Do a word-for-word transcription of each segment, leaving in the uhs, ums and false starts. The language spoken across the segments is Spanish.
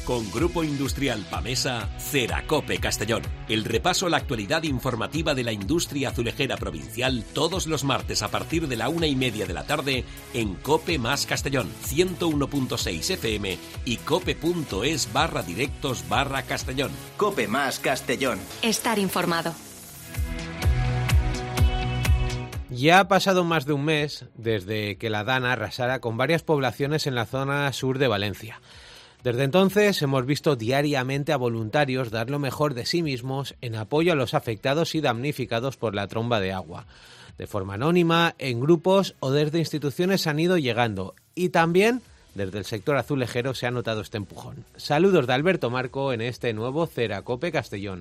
Con Grupo Industrial Pamesa, Ceracope Castellón. El repaso a la actualidad informativa de la industria azulejera provincial todos los martes a partir de la una y media de la tarde en Cope más Castellón, ciento uno punto seis F M y cope.es barra directos barra Castellón. Cope más Castellón. Estar informado. Ya ha pasado más de un mes desde que la Dana arrasara con varias poblaciones en la zona sur de Valencia. Desde entonces hemos visto diariamente a voluntarios dar lo mejor de sí mismos en apoyo a los afectados y damnificados por la tromba de agua. De forma anónima, en grupos o desde instituciones han ido llegando y también desde el sector azulejero se ha notado este empujón. Saludos de Alberto Marco en este nuevo Ceracope Castellón.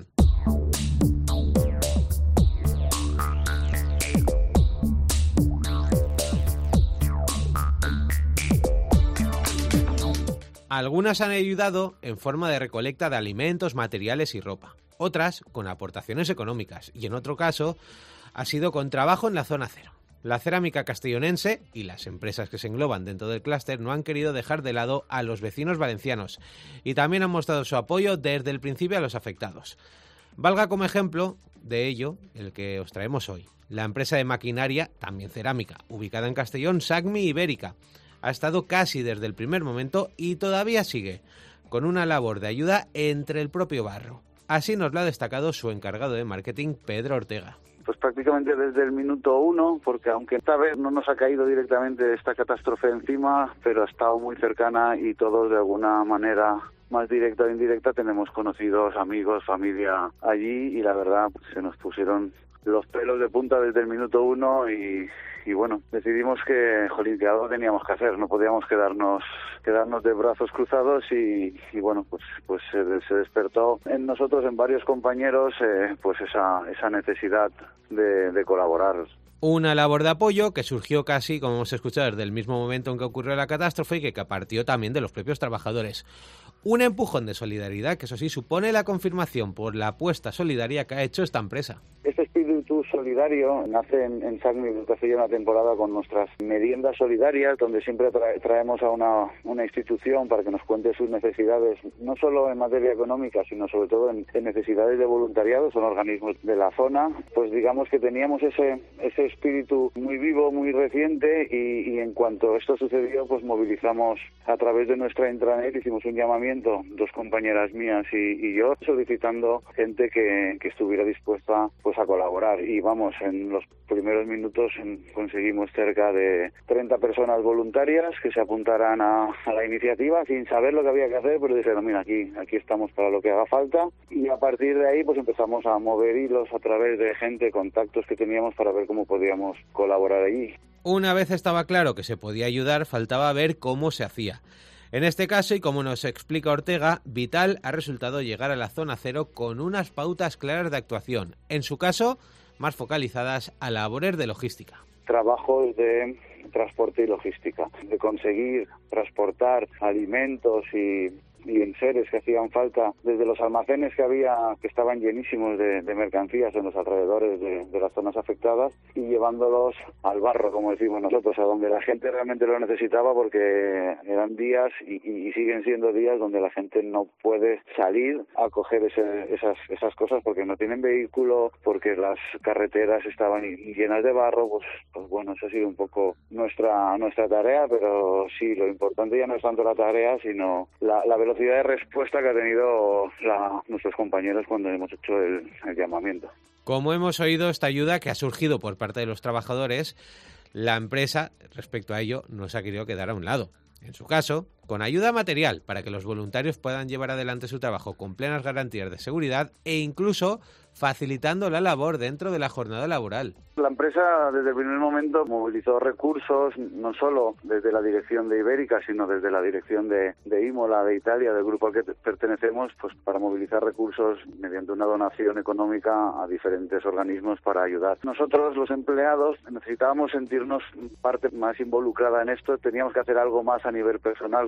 Algunas han ayudado en forma de recolecta de alimentos, materiales y ropa. Otras con aportaciones económicas y en otro caso ha sido con trabajo en la zona cero. La cerámica castellonense y las empresas que se engloban dentro del clúster no han querido dejar de lado a los vecinos valencianos y también han mostrado su apoyo desde el principio a los afectados. Valga como ejemplo de ello el que os traemos hoy. La empresa de maquinaria, también cerámica, ubicada en Castellón, Sacmi Ibérica, ha estado casi desde el primer momento y todavía sigue, con una labor de ayuda entre el propio barro. Así nos lo ha destacado su encargado de marketing, Pedro Ortega. Pues prácticamente desde el minuto uno, porque aunque esta vez no nos ha caído directamente esta catástrofe encima, pero ha estado muy cercana y todos de alguna manera, más directa o indirecta, tenemos conocidos, amigos, familia allí y la verdad pues, se nos pusieron los pelos de punta desde el minuto uno y, y bueno, decidimos que, jolín, que algo teníamos que hacer, no podíamos quedarnos quedarnos de brazos cruzados y, y bueno, pues pues se, se despertó en nosotros, en varios compañeros, eh, pues esa esa necesidad de, de colaborar. Una labor de apoyo que surgió casi, como hemos escuchado, desde el mismo momento en que ocurrió la catástrofe y que partió también de los propios trabajadores. Un empujón de solidaridad que, eso sí, supone la confirmación por la apuesta solidaria que ha hecho esta empresa. Este espíritu solidario nace en, en Sacmi desde hace ya una temporada con nuestras meriendas solidarias, donde siempre trae, traemos a una, una institución para que nos cuente sus necesidades, no solo en materia económica, sino sobre todo en, en necesidades de voluntariado, son organismos de la zona. Pues digamos que teníamos ese, ese espíritu muy vivo, muy reciente y, y en cuanto esto sucedió, pues movilizamos a través de nuestra intranet, hicimos un llamamiento, dos compañeras mías y, y yo, solicitando gente que, que estuviera dispuesta pues a colaborar y vamos, en los primeros minutos en, conseguimos cerca de treinta personas voluntarias que se apuntaran a, a la iniciativa sin saber lo que había que hacer, pero dijeron, mira, aquí, aquí estamos para lo que haga falta y a partir de ahí pues empezamos a mover hilos a través de gente, contactos que teníamos para ver cómo podíamos colaborar allí. Una vez estaba claro que se podía ayudar, faltaba ver cómo se hacía. En este caso, y como nos explica Ortega, vital ha resultado llegar a la zona cero con unas pautas claras de actuación. En su caso, más focalizadas a labores de logística. Trabajos de transporte y logística, de conseguir transportar alimentos y, y enseres que hacían falta desde los almacenes que había, que estaban llenísimos de, de mercancías en los alrededores de, de las zonas afectadas y llevándolos al barro, como decimos nosotros, a donde la gente realmente lo necesitaba, porque eran días y, y siguen siendo días donde la gente no puede salir a coger ese, esas, esas cosas porque no tienen vehículo, porque las carreteras estaban llenas de barro. Pues, pues bueno, eso ha sido un poco nuestra nuestra tarea, pero sí, lo importante ya no es tanto la tarea, sino la, la velocidad de respuesta que ha tenido la, nuestros compañeros cuando hemos hecho el, el llamamiento. Como hemos oído, esta ayuda que ha surgido por parte de los trabajadores, la empresa, respecto a ello, no se ha querido quedar a un lado. En su caso, con ayuda material para que los voluntarios puedan llevar adelante su trabajo con plenas garantías de seguridad e incluso facilitando la labor dentro de la jornada laboral. La empresa desde el primer momento movilizó recursos, no solo desde la dirección de Ibérica, sino desde la dirección de, de Imola, de Italia, del grupo al que pertenecemos, pues para movilizar recursos mediante una donación económica a diferentes organismos para ayudar. Nosotros, los empleados, necesitábamos sentirnos parte más involucrada en esto, teníamos que hacer algo más a nivel personal que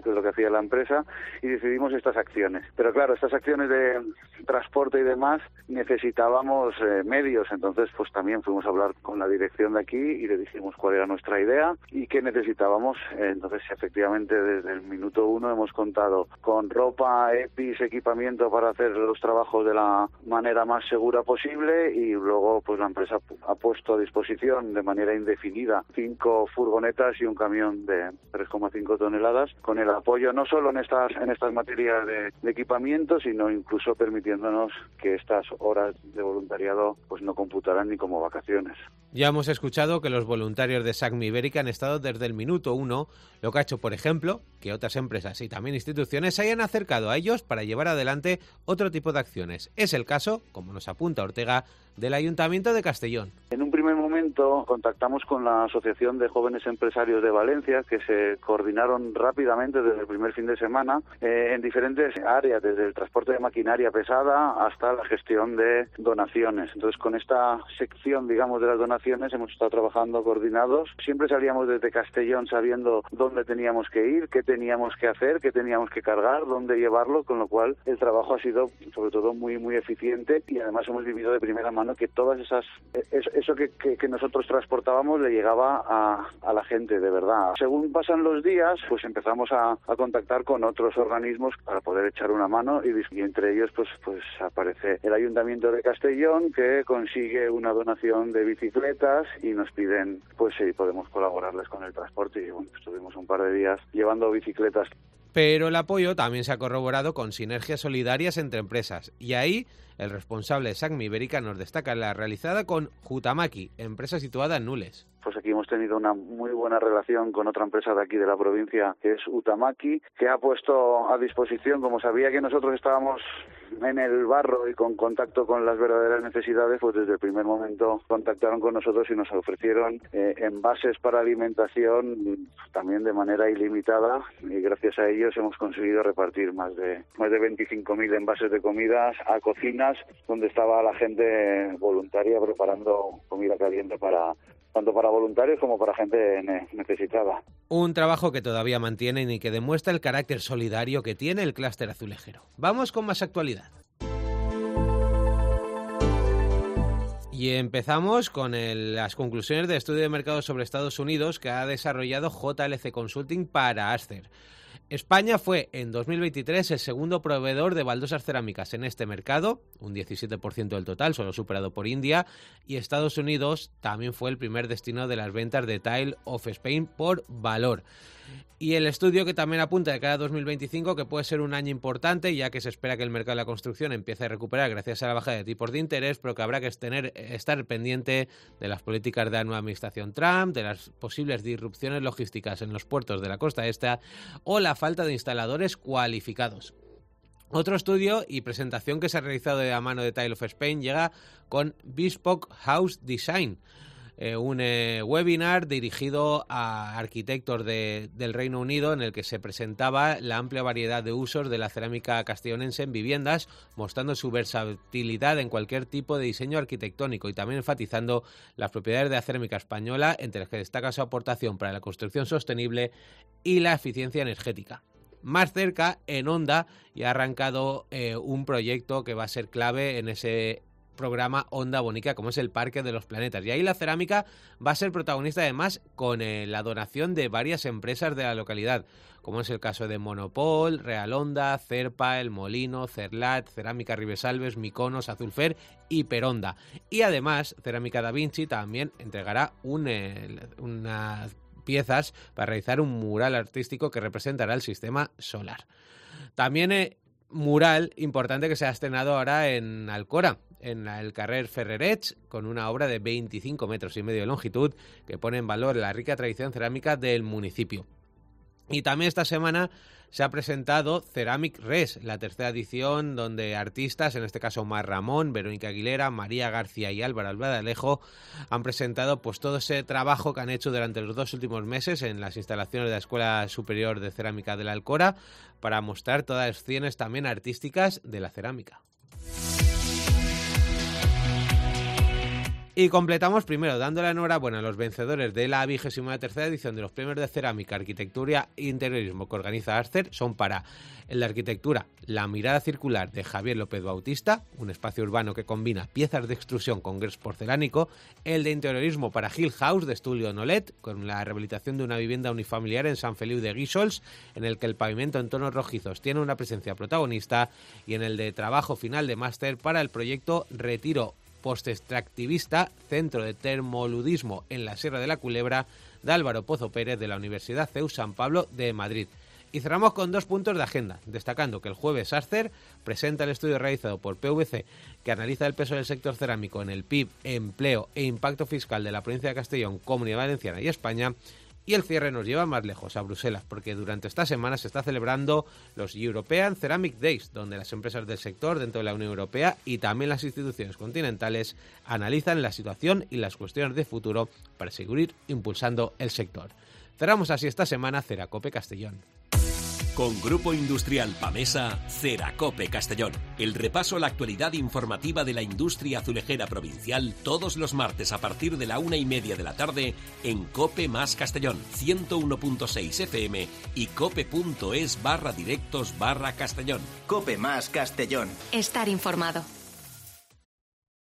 de lo que hacía la empresa, y decidimos estas acciones. Pero claro, estas acciones de transporte y demás necesitábamos eh, medios, entonces pues también fuimos a hablar con la dirección de aquí y le dijimos cuál era nuestra idea y qué necesitábamos. Entonces efectivamente desde el minuto uno hemos contado con ropa, E P I S, equipamiento para hacer los trabajos de la manera más segura posible, y luego pues la empresa ha puesto a disposición de manera indefinida cinco furgonetas y un camión de tres coma cinco toneladas, con el apoyo no solo en estas en estas materias de, de equipamiento, sino incluso permitiéndonos que estas horas de voluntariado pues no computarán ni como vacaciones. Ya hemos escuchado que los voluntarios de SACMI Ibérica han estado desde el minuto uno, lo que ha hecho, por ejemplo, que otras empresas y también instituciones se hayan acercado a ellos para llevar adelante otro tipo de acciones. Es el caso, como nos apunta Ortega, del Ayuntamiento de Castellón. En un primer momento contactamos con la Asociación de Jóvenes Empresarios de Valencia, que se coordinaron rápidamente desde el primer fin de semana eh, en diferentes áreas, desde el transporte de maquinaria pesada hasta la gestión de donaciones. Entonces, con esta sección, digamos, de las donaciones hemos estado trabajando coordinados. Siempre salíamos desde Castellón sabiendo dónde teníamos que ir, qué teníamos que hacer, qué teníamos que cargar, dónde llevarlo, con lo cual el trabajo ha sido sobre todo muy muy eficiente, y además hemos vivido de primera mano que todas esas eso, eso que, que, que nosotros transportábamos le llegaba a, a la gente de verdad. Según pasan los días, pues empezamos a, a contactar con otros organismos para poder echar una mano, y, y entre ellos pues pues aparece el Ayuntamiento de Castellón, que consigue una donación de bicicletas y nos piden pues si podemos colaborarles con el transporte, y bueno, estuvimos un par de días llevando bicicletas. Pero el apoyo también se ha corroborado con sinergias solidarias entre empresas, y ahí el responsable de SACMI Ibérica nos destaca la realizada con Huhtamaki, empresa situada en Nules. Pues aquí hemos tenido una muy buena relación con otra empresa de aquí de la provincia, que es Huhtamaki, que ha puesto a disposición, como sabía que nosotros estábamos en el barro y con contacto con las verdaderas necesidades, pues desde el primer momento contactaron con nosotros y nos ofrecieron eh, envases para alimentación también de manera ilimitada, y gracias a ellos hemos conseguido repartir más de más de veinticinco mil envases de comidas a cocinas donde estaba la gente voluntaria preparando comida caliente para tanto para voluntarios como para gente necesitada. Un trabajo que todavía mantienen y que demuestra el carácter solidario que tiene el clúster azulejero. Vamos con más actualidad. Y empezamos con el, las conclusiones del estudio de mercado sobre Estados Unidos que ha desarrollado J L C Consulting para Acer. España fue en dos mil veintitrés el segundo proveedor de baldosas cerámicas en este mercado, un diecisiete por ciento del total, solo superado por India, y Estados Unidos también fue el primer destino de las ventas de Tile of Spain por valor. Y el estudio que también apunta de cara a dos mil veinticinco que puede ser un año importante, ya que se espera que el mercado de la construcción empiece a recuperar gracias a la bajada de tipos de interés, pero que habrá que tener, estar pendiente de las políticas de la nueva administración Trump, de las posibles disrupciones logísticas en los puertos de la costa este o la falta de instaladores cualificados. Otro estudio y presentación que se ha realizado de la mano de Tile of Spain llega con Bespoke House Design, Eh, un eh, webinar dirigido a arquitectos de, del Reino Unido en el que se presentaba la amplia variedad de usos de la cerámica castellonense en viviendas, mostrando su versatilidad en cualquier tipo de diseño arquitectónico y también enfatizando las propiedades de la cerámica española, entre las que destaca su aportación para la construcción sostenible y la eficiencia energética. Más cerca, en Onda, y ha arrancado eh, un proyecto que va a ser clave en ese programa Onda Bonica, como es el Parque de los Planetas. Y ahí la cerámica va a ser protagonista además con eh, la donación de varias empresas de la localidad, como es el caso de Monopol, Real Onda, Cerpa, El Molino, Cerlat, Cerámica Ribesalves, Miconos, Azulfer y Peronda. Y además, Cerámica Da Vinci también entregará un, eh, unas piezas para realizar un mural artístico que representará el sistema solar. También eh, mural importante que se ha estrenado ahora en Alcora, en el carrer Ferrerets, con una obra de veinticinco metros y medio de longitud que pone en valor la rica tradición cerámica del municipio. Y también esta semana se ha presentado Ceramic Res, la tercera edición donde artistas, en este caso Mar Ramón, Verónica Aguilera, María García y Álvaro Albadalejo, han presentado pues todo ese trabajo que han hecho durante los dos últimos meses en las instalaciones de la Escuela Superior de Cerámica de la Alcora para mostrar todas las opciones también artísticas de la cerámica. Y completamos primero dando la enhorabuena a los vencedores de la vigésima tercera edición de los premios de cerámica, arquitectura e interiorismo que organiza Arcer. Son para el de arquitectura La mirada circular de Javier López Bautista, un espacio urbano que combina piezas de extrusión con gres porcelánico. El de interiorismo para Hill House de Estudio Nolet, con la rehabilitación de una vivienda unifamiliar en San Feliu de Guíxols, en el que el pavimento en tonos rojizos tiene una presencia protagonista. Y en el de trabajo final de máster para el proyecto Retiro Postextractivista, Centro de Termoludismo en la Sierra de la Culebra, de Álvaro Pozo Pérez de la Universidad C E U San Pablo de Madrid. Y cerramos con dos puntos de agenda, destacando que el jueves Arcer presenta el estudio realizado por P V C que analiza el peso del sector cerámico en el P I B, empleo e impacto fiscal de la provincia de Castellón, Comunidad Valenciana y España. Y el cierre nos lleva más lejos, a Bruselas, porque durante esta semana se está celebrando los European Ceramic Days, donde las empresas del sector dentro de la Unión Europea y también las instituciones continentales analizan la situación y las cuestiones de futuro para seguir impulsando el sector. Cerramos así esta semana Ceracope Castellón. Con Grupo Industrial Pamesa, Ceracope Castellón. El repaso a la actualidad informativa de la industria azulejera provincial todos los martes a partir de la una y media de la tarde en Cope más Castellón, ciento uno punto seis F M y cope.es barra directos barra Castellón. Cope más Castellón. Estar informado.